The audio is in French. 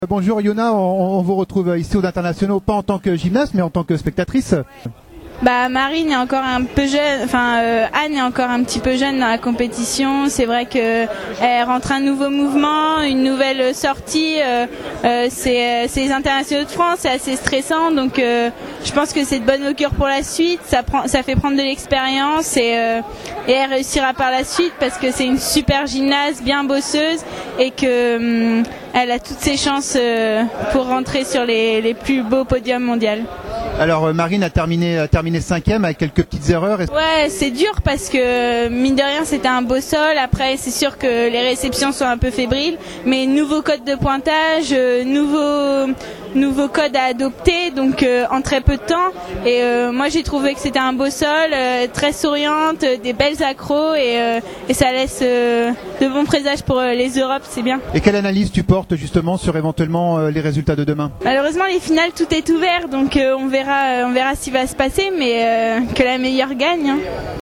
Bonjour Yona, on vous retrouve ici aux internationaux, pas en tant que gymnaste mais en tant que spectatrice. Marine est encore un peu jeune, Anne est encore un petit peu jeune dans la compétition. C'est vrai qu'elle rentre un nouveau mouvement, une nouvelle sortie. C'est les internationaux de France, c'est assez stressant, donc je pense que c'est de bonne augure pour la suite. Ça fait prendre de l'expérience et elle réussira par la suite parce que c'est une super gymnaste, bien bosseuse et que elle a toutes ses chances pour rentrer sur les plus beaux podiums mondiaux. Alors Marine a terminé 5e avec quelques petites erreurs. Ouais, c'est dur parce que mine de rien c'était un beau sol. Après c'est sûr que les réceptions sont un peu fébriles, mais nouveau code de pointage, nouveau code à adopter, donc en très peu de temps. Et moi j'ai trouvé que c'était un beau sol, très souriante, des belles accros et ça laisse de bons présages pour les Europes, c'est bien. Et quelle analyse tu portes justement sur éventuellement les résultats de demain? Malheureusement les finales tout est ouvert, donc on verra ce qui va se passer, mais que la meilleure gagne.